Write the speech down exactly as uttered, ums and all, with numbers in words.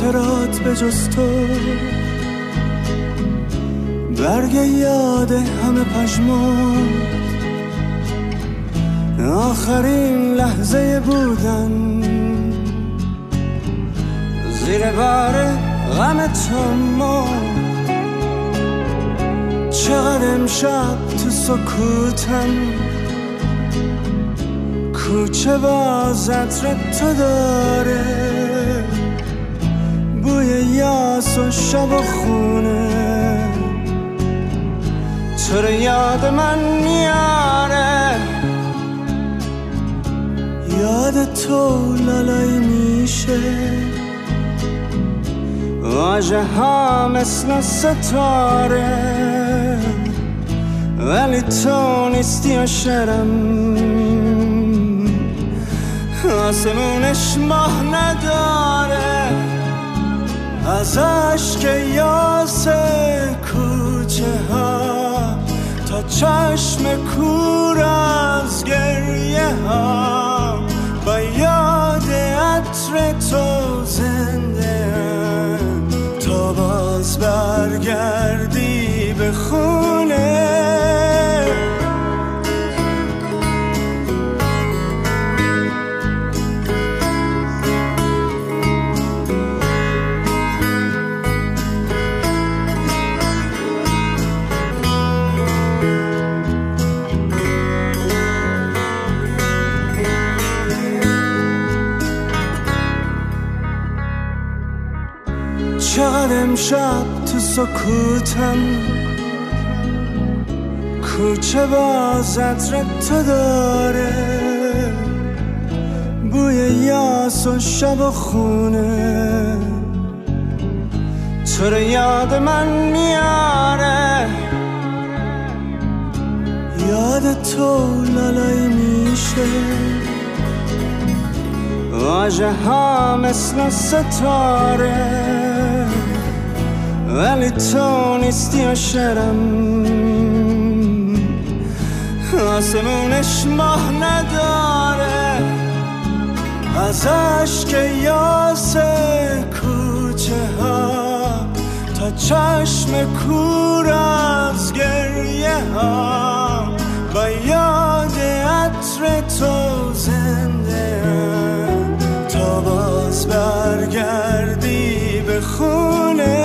خاطرات به جز تو، برگ یاد همه پشمان، آخرین لحظه بودن زیر بار غم تو ما. چقدر امشب تو سکوتم، کوچه باز عطر تو داره، بوی یاس و شب و خونه، تو رو یاد من میاره. یاد تو لالایی میشه، واژه ها مثل ستاره، ولی تو نیستی و شرم، آسمونش ماه نداره. از عشق یاس کوچه ها تا چشم کور از گریه ها، با یاد عطر تو زنده ام تا باز برگردی به خونه. چقدر امشب تو سکوتم، کوچه باز عطر تو داره، بوی یاس و شب و خونه، تو رو یاد من میاره. یاد تو لالایی میشه، واژه ها مثل ستاره، ولی تو نیستی و شرم، آسمونش ماه نداره. از عشق یاس کوچه ها تا چشم کور از گریه ها، با یاد عطر تو زنده ام تا باز برگردی به خونه.